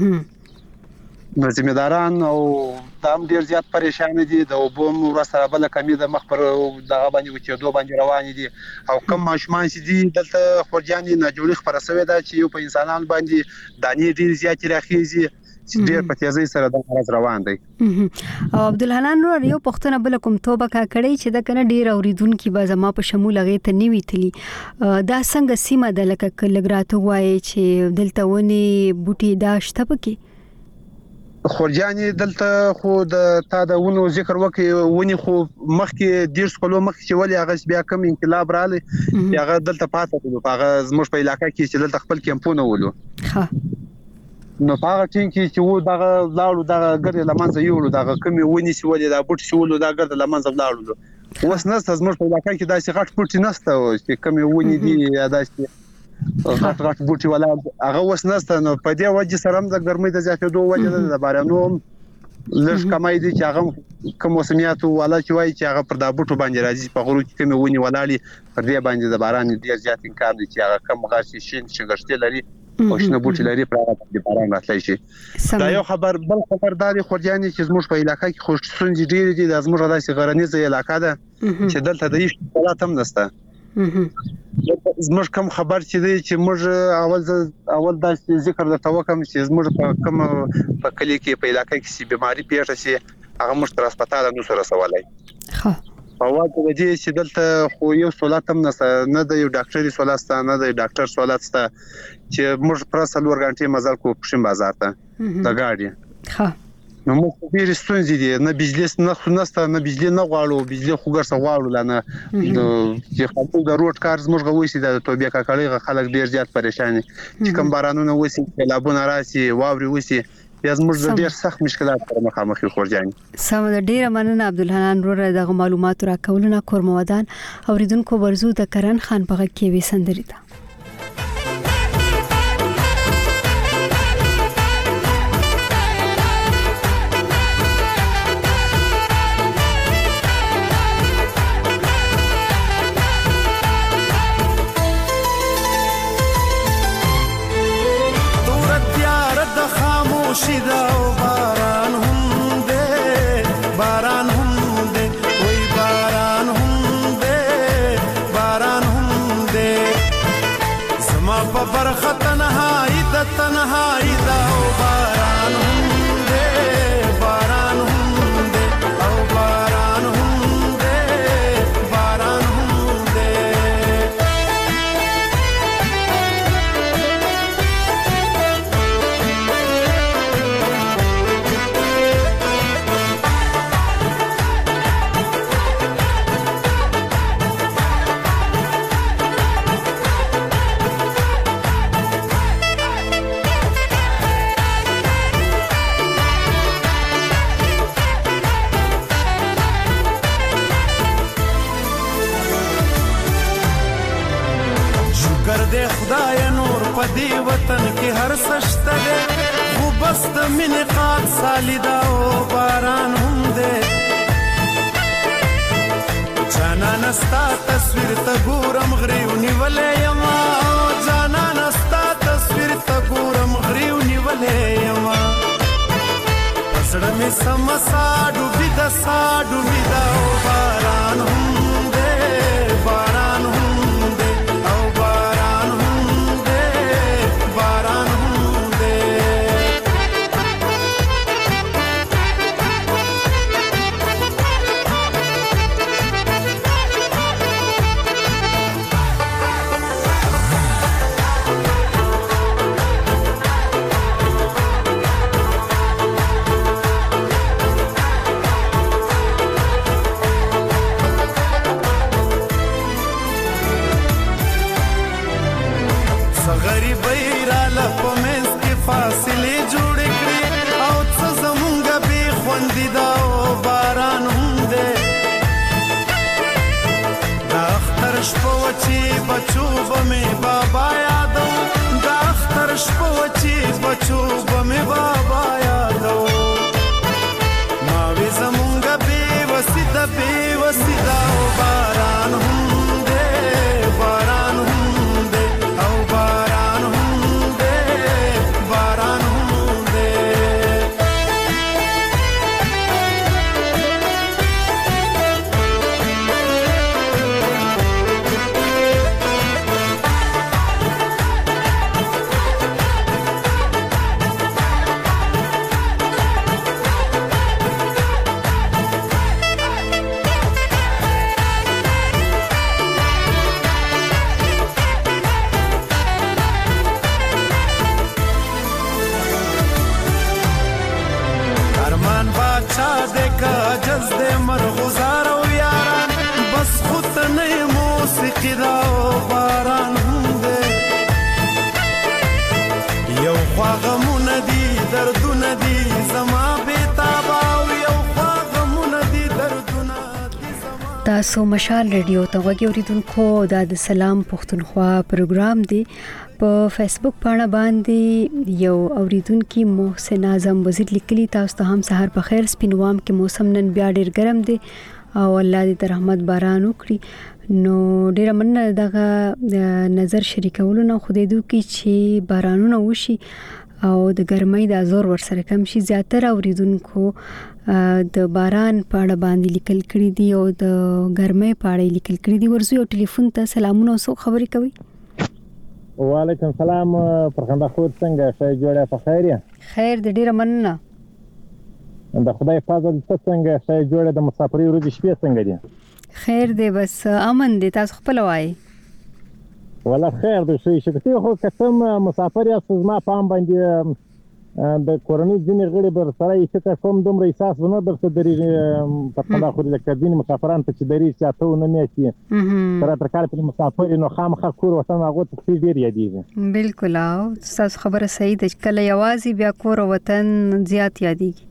نو ځمېداران او دام ډیر زیات پریشان دي د وبوم ورسره بل کمی د مخبر دغه باندې چې دوه باندې روان دي او کم ماشومان چې دي دلته خورجاني نه جوړي خبره سوي دا چې یو په انسانان باندې دانی ډیر زیات راخیږي ډیر په تیزی سره د مرز روان دی. او عبدالحنان نور یو پښتنه بل کوم توبه کا کړی چې د کنه ډیر اوریدونکو به زما په شمول غې ته نیوي تلی دا څنګه سیمه د لکه کلګراتو وای چې دلته ونی بوټي داشته پکې خورجاني دلته خو د تا د ونو ذکر وکي ونی خو مخکې ډیر سکلو مخکې چې ولې هغه بیا کم انقلاب رالی هغه دلته پاتې کړو هغه زموږ په علاقې کې چې دلته خپل کیمپونه ولو ها نو هغه ټین کې چې و دغه لاړو دغه ګرځي لمنځه یوړو دغه کمی ونی سی ولې دا بوټ سی ولو دا ګرځي لمنځه لاړو اوس نست زموږ په علاقې کې داسې غټ بوټ نسته چې کمی ونی دي یا داسې غټ غټ بوټي ولا هغه اوس نسته نو په دې وجه سره د ګرمۍ د زیاتېدو وجه د بارانو لږ کمای دي چې هغه کوم موسمیات ولا چې وای چې هغه پر دا بوټو باندې راځي په غرو کې کمی ونی ولالي پر دې باندې د باران ډیر زیات امکان دي چې هغه کم غاشي شین شګشتي لري او شنه بوټي لري پر هغه د باران راتلای شي دا یو خبر بل خبرداري خورجاني چې زموږ په علاقې کې خوش سونځي ډیر دي د زموږ داسې غرنیزه علاقې ده چې دلته د هیڅ حالت هم نشته زموږ کوم خبر چې دی چې موږ اول اول د ذکر د توکم چې زموږ په کوم په کلی کې په علاقې کې سي بيماري پیښه شي هغه موږ تر هسپتال نو سره سوالای ها په واده د دې چې دلته خو یو سہولت هم نه د یو ډاکټري سہولت نه د ډاکټر سہولت ست چې موږ پر سلور غنټې مزل کو پښین بازار ته د گاډي ها نو موږ ډیر ستونزې دي نه بجلی نه خنسته نه بجلی نه غواړو بجلی خو ګرځه غواړو لنه چې خپل د روډ کار زموږ غوښتي د توبې کا کړي خلک ډیر زیات پریشان دي چې کوم بارانونه وسی لابونه راسي واوري وسی یا زموږ ډیر سخت مشکلات سره مخامخ خورجاني سم د ډیر مننه عبدالحنان ور د معلومات راکولونه کورمودان اوریدونکو ورزو د کرن خان په کې وی سندري ده شیدا او باران هم دے باران هم دے وای باران هم دے باران هم دے زما په برخه تنهایی د تنهایی دا او باران هم دے باران هم دے او باران هم دے باران هم دے پدی وطن کې هر سشته ده خو بس د مینې قات سالیدا او باران هم ده جانا نستا تصویر ته ګورم غریو نیولې یما جانا نستا تصویر ته ګورم غریو نیولې یما پسړه مې سمسا ډوبې د سا ډوبې دا او باران هم ده باران هم ده او باران بچو بمه بابا یادو دا اختر شپو چی بچو بمه بابا یادو ما وی زمونږ به وسیدا به وسیدا باران هم دے باران هم دے او باران هم دے باران هم دے عجز دې مرغزار او یاران بس خود نه موسیقي دا باران دې یو خوا غمونه دي دردونه دي زما بېتاب او یو خوا غمونه دي دردونه تاسو مشال ریډیو ته وګورئ اوریدونکو دا د سلام پښتونخوا پروګرام دی په فیسبوک باندې باندې یو اوریدونکو محسن اعظم وزیر لیکلی تاسو ته هم سحر په خیر سپینوام کې موسم نن بیا ډیر ګرم دی او الله دې رحمت باران وکړي نو ډیر مننه دغه نظر شریکولو نه خو دې دوی چې بارانونه وشي او د ګرمۍ د زور ور سره کم شي زیاتره اوریدونکو د باران په اړه باندې لیکل کړي دي او د ګرمۍ په اړه لیکل کړي دي ورزو یو ټلیفون ته سلامونه او خبرې کوي وعلیکم سلام فرخنده خود څنګه ښه جوړه په خیر یا خیر د ډیره مننه د خدای فضل ته څنګه ښه جوړه د مسافرۍ ورځې شپې څنګه دي خیر دی بس امن دی تاسو خپل وای ولا خیر دی شي چې خو کتم مسافر یا سزما پام باندې د کورونی ځینې غړي بر سره یې څه کوم دومره احساس ونه درته دري په خلا خو د کډین مسافرانو ته چې دري چې تاسو نه میاتي تر تر کال په مسافر نو خامخا کور وطن هغه ته ډیر یادېږي بالکل او تاسو خبره صحیح ده کله یوازې بیا کور وطن زیات یادېږي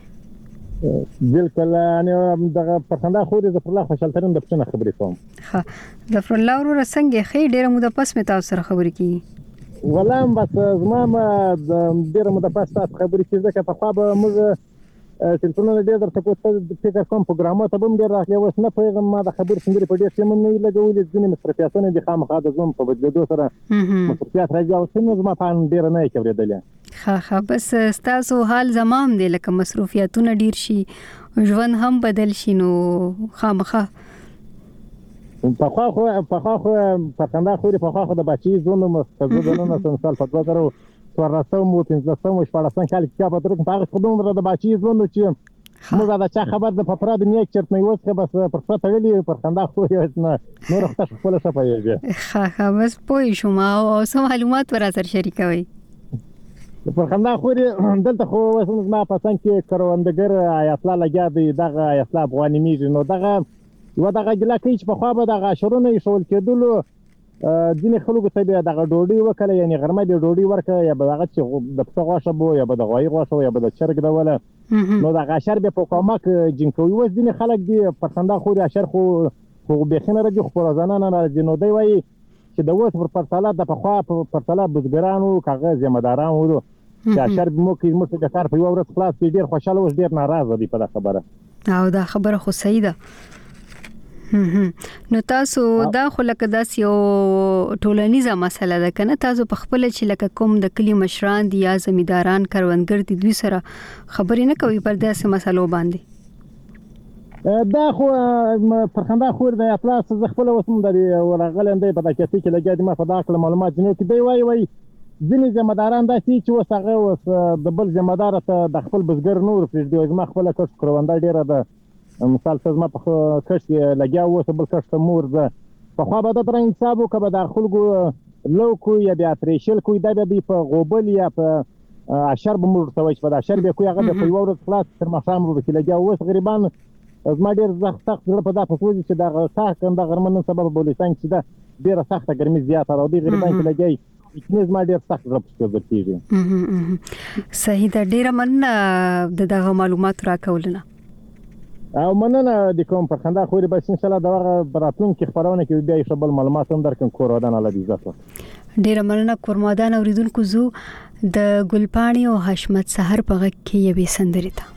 بالکل انا دغه پرخنده خو دې زفر الله خوشحال ترين د پښنه خبرې کوم ها زفر الله ورو څنګه خې ډیره موده پس مې تاسو سره خبرې کیږي ولام بس زما د ډیره موده پس تاسو خبرې کیږي چې په خوا به موږ ټلیفونونه ډیر درته کوته فکر کوم پروګرامونه ته هم ډیر راغلی اوس نه پیغام ما د خبرې څنګه په ډیر څه نه لګولې ځینې مصرفیاتونه د خامخا د زوم په بدلېدو سره مصرفیات راځي او څنګه زما په ډیر نه کېږي ها ها بس تاسو حال زمام دی لکه مصرفیاتونه ډیر شي ژوند هم بدل شي نو خامخا په خوا خو په خوا خو په کنده خو په خوا خو د بچي زونه مستقبلونه سنسال په دوه زره څوارلسم مو پنځلسم او شپږلسم کال کې په ترڅ په هغه خدوم د بچي زونه چې موږ دا چا خبر د پپرا د نیک چرته نه وڅ بس پر څه تړلې پر کنده خو نه نور وخت خپل څه پېږي ها ها بس پوي شوم او سم معلومات ور سره شریکوي پر کنده خو دلته خو وسم ما پسند کې کروندګر آیت الله لګیا دی دغه آیت الله افغاني میږي نو دغه و دغه ګلا کې په خوا به دغه شرونه شول کېدلو ځینې خلکو ته به دغه ډوډۍ وکړه یعنی غرمه د ډوډۍ ورکه یا به دغه چې د پښه غوښه بو یا به د غوي غوښه یا به د چرګ ډوله نو دغه شر به په کومک جنکوي و ځینې خلک دی په خندا خو د شر خو خو به خنه راځي خو روزانه نه راځي نو دی وایي چې د وس پر پرتاله د په خوا پر پرتاله بزګرانو کاغذ ذمہداران وو چې شر مو کې مو د کار په یو ورځ خلاص ډیر خوشاله و ډیر ناراضه دي په خبره او دا خبره خو صحیح ده نو تاسو دا خو لکه داس یو ټولنیزه مسله ده کنه تاسو په خپل چې لکه کوم د کلی مشران دي یا زمیداران کروندګر دي دوی سره خبرې نه کوي پر داسې مسلو باندې دا خو فرخنده خور د اطلاس ز خپل وسم د ورغلندې په دکې کې لګیا دي ما په داخله معلومات جنو کې دی وای وای ځینې ذمہداران دا چې وسغه وس د بل ذمہدار ته د خپل بزګر نور پرې دی ما خپل کښ کروندې ډیره ده مثال څه ما په کښ لګیا وسه بل کښ مور ده په خو به د ترنګ حساب وکړه د خلکو لو کو یا بیا پرېشل کوی دا به په غوبل یا په اشر به مور توي په اشر به کوی هغه په یو ورځ خلاص تر مخام ورو کې لګیا وس غریبان زما ډیر سخت سخت په دا په سوزي چې دا سخت کنده غرمن سبب بولستان چې دا ډیره سخته ګرمي زیاته او دی غریبان کې لګي چې زما ډیر سخت غرب څه کیږي صحیح دا ډیره من دغه معلومات راکولنه او مننه د کوم په خندا خوري بس ان شاء الله دغه براتون کې خبرونه کې بیا شبل معلومات هم درکم کورودان الله دې عزت ډیره مننه کورمادان اوریدونکو زو د ګلپاڼي او حشمت سحر په غږ کې یوې سندرې ته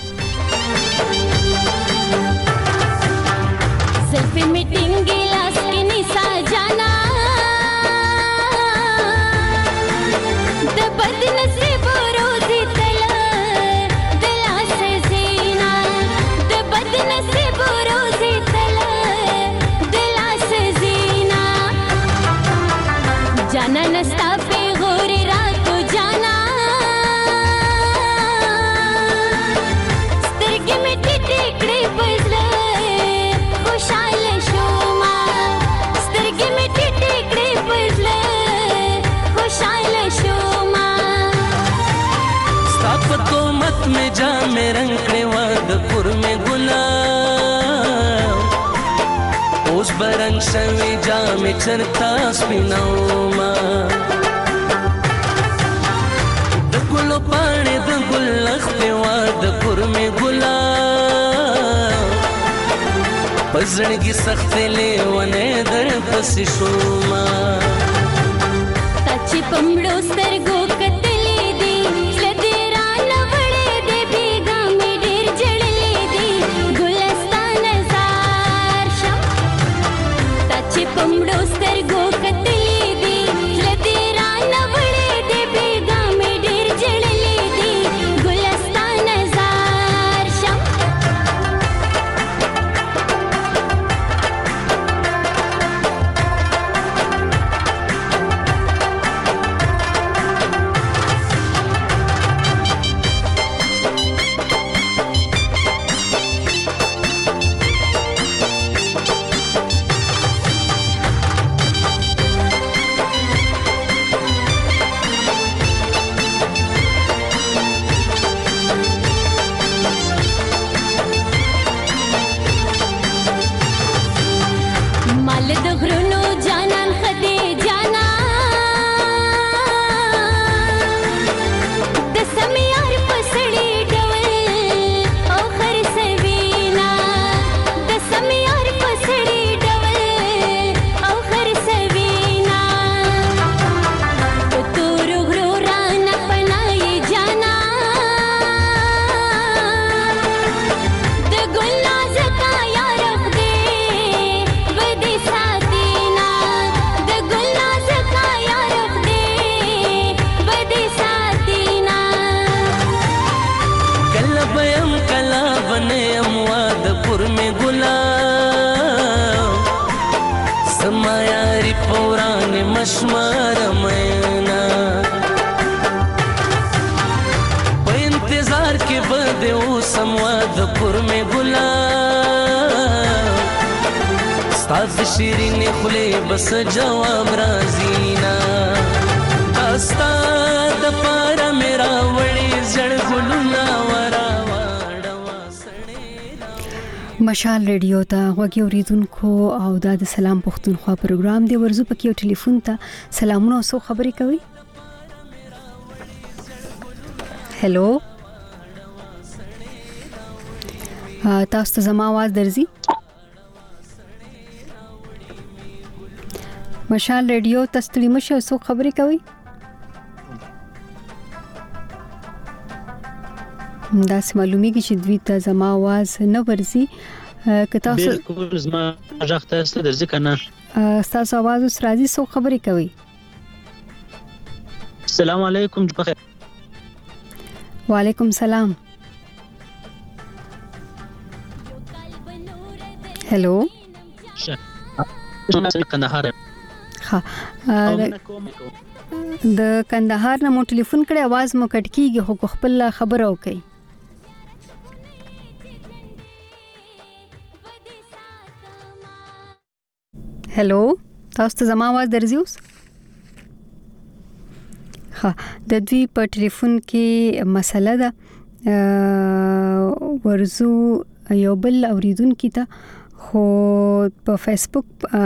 सेल्फी मीटिंग गिलास की निशा जाना द बदनसीब रोजी तला दिला से जीना द बदनसीब रोजी तला दिला से जीना जाना नस्ता पे गोरे रात को जाना स्तिर्गे में टिकड़े बजले खुशाल शो می جام رنگ کړي وا د کور می ګلاب اوس برنګ شوي جام چرتا سپینو ما د ګل پاڼې د ګل لخت وا د کور می ګلاب پزړګي سخت لیونه در پس شوما چې پمړو سترګو کتلې دي لدرا لوړې دې بیګا مې ډېر جړلې دي ګلستان زار شم چې پمړو سترګو کتلې دي لدرا لوړې دې بیګا مې ډېر جړلې دي ګلستان زار شم مشمار مینا په انتظار کې بده او سمواد پر می ګلاب ستاد شیرین خله بس جواب رازینا داستا د پار میرا وړي زړ ګلونا ورا مشال ریډیو ته غوږی اوریدونکو او د سلام پښتونخوا پروګرام دی ورزو پکې یو ټلیفون ته سلامونه او سو خبرې کوي هلو تاسو ته زما आवाज درځي مشال ریډیو تاسو ته مشه سو خبرې کوي دا معلومیږي چې دوی ته زما आवाज نه ورځي که تاسو بالکل زما ځخ تاسو درځي کنه تاسو आवाज اوس راځي سو خبرې کوي السلام علیکم بخیر وعلیکم سلام هلو کندهار ها د کندهار نه مو ټلیفون کړی आवाज مو کټ کیږي خو خپل خبر او کوي هلو تاسو ته زما आवाज درځي اوس ها د دوی په ټلیفون کې مسله ده ورزو یو بل اوریدونکو ته خو په فیسبوک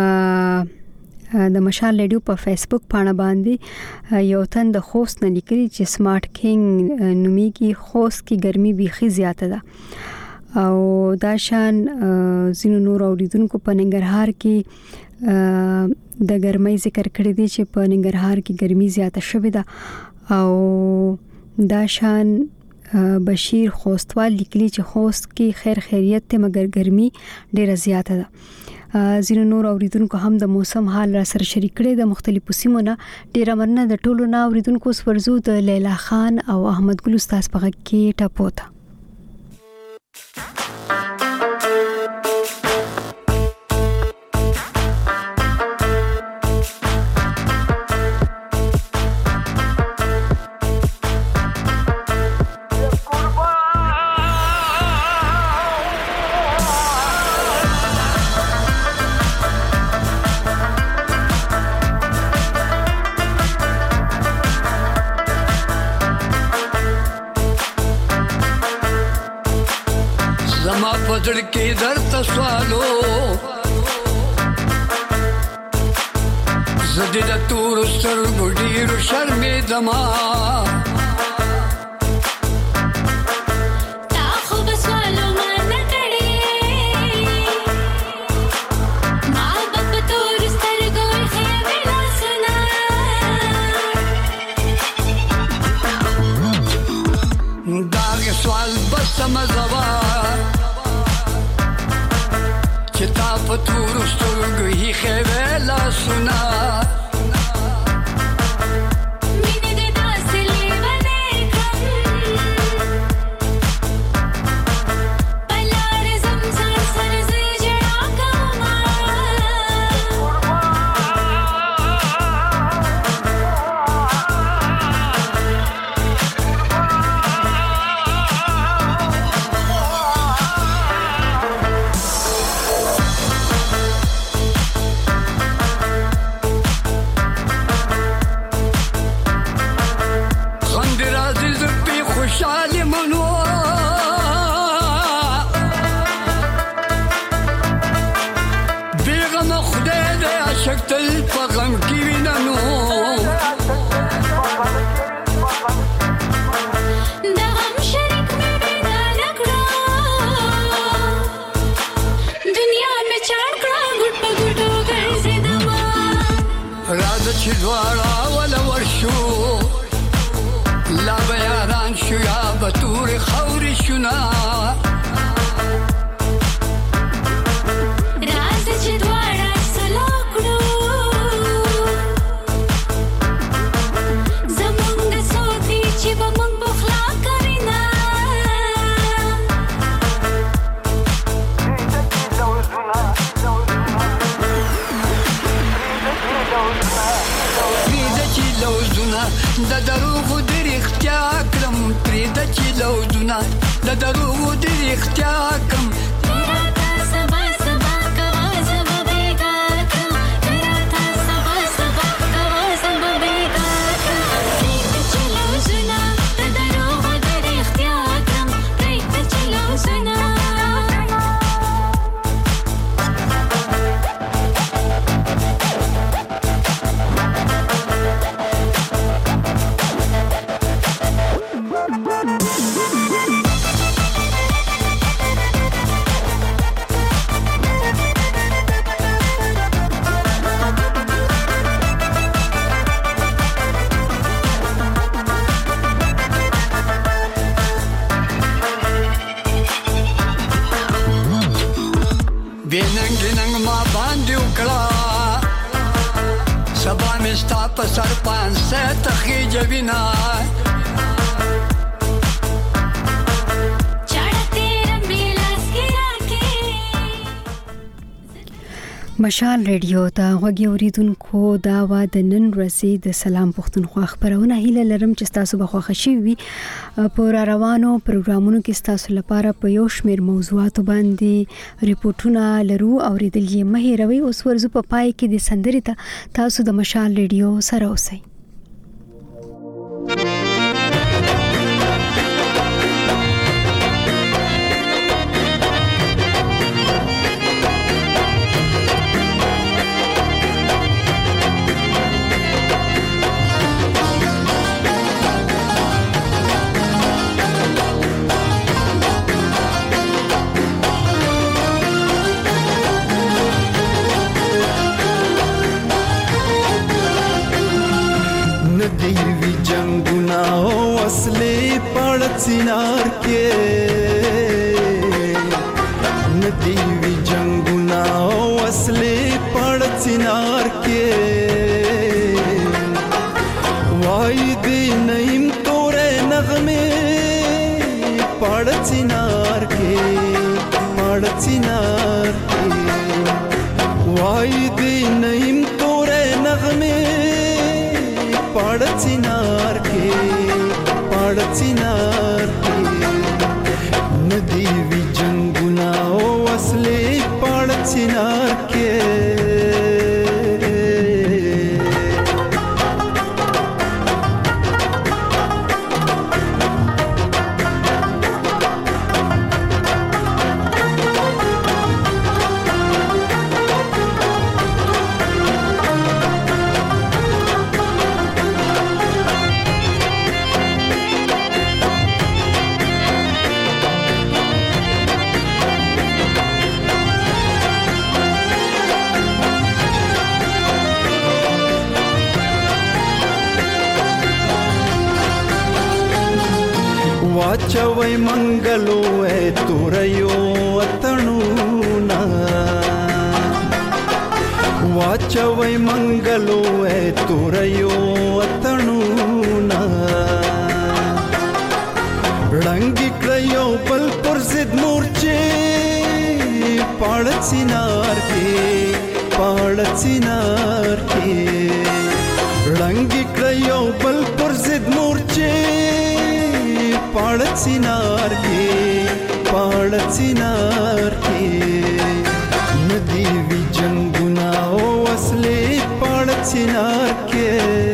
د مشال ریډیو په فیسبوک پاڼه باندې یو تن د خوست نه لیکلي چې سمارټ کینګ نومیږي خوست کې ګرمي بيخي زیاته ده او دا شان زینو نور اوریدونکو په ننګرهار کې د ګرمۍ ذکر کړی دی چې په ننګرهار کې ګرمي زیاته شوې ده او دا شان بشیر خوستوال لیکلي چې خوست کې خیر خیریت ته مګر ګرمي ډیره زیاته ده زینو نور اوریدونکو هم د موسم حال را سره شریک کړي د مختلفو سیمونه ډیره مننه د ټولو نه اوریدونکو سورزو د لیلا خان او احمد ګل استاد په غږ کې ټاپوتا पजड़ के दर्द सवालो زدی د تور سترګو ډیرو شرمېدما تا خو به سوالو ما نه کړې ما به په تور سترګو ایښې وې لاسونه د هغې سوال به سمه ځواب چې تا په تورو سترګو ایښې وې لاسونه مشال ریډیو ته غوږی اوریدونکو دا وا د نن ورځې د سلام پښتونخوا خبرونه هیله لرم چې تاسو به خوښ شي وي په روانو پروګرامونو کې تاسو لپاره په یو شمېر موضوعات باندې ریپورتونه لرو اوریدل یې مه هیروئ اوس ورځو په پای کې د سندرې ته تاسو د مشال ریډیو سره اوسئ सिनार के नदीवी जंगुना असले पड़ सिनार के वायदे नईम तोरे नगमे पड़ सिनार के पड़ सिनार के वायदे नईम तोरे नगमे पड़ सिनार के पड़ सिनार नदीवी जंगुना असले पड़ सिनार के واچوي منګلو اے توريو وطنونا واچوي منګلو اے توريو وطنونا رنگي کړيو بل پر زد مورچه پاړت سينار کې پاړت سينار کې رنگي کړيو بل پر زد مورچه پاړت سينار کې پاړت سينار کې ندي وی جنگنا او اصلي پاړت سينار کې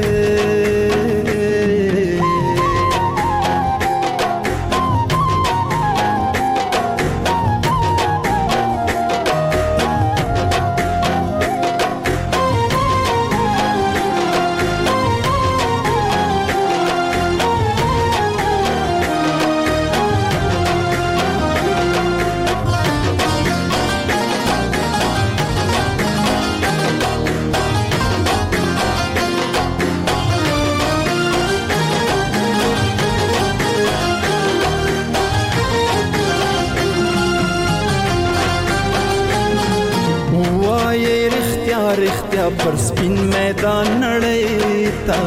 پر سپین میدان نړیتا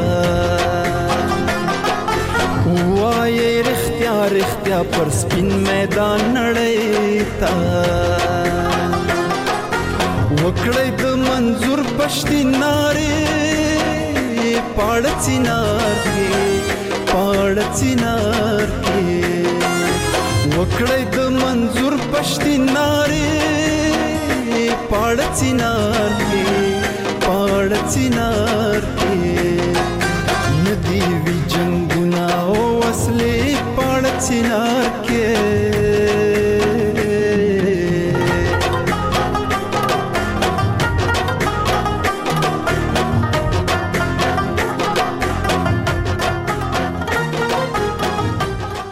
وای رښتیا رښتیا پر سپین میدان نړیتا وکړې د منظور پښتې نارې پاړت سينار کې پاړت سينار کې وکړې د منظور پښتې نارې پاړت سينار کې پاړت سينار کې ندي وی جنگنا او اصلي پاړت سينار کې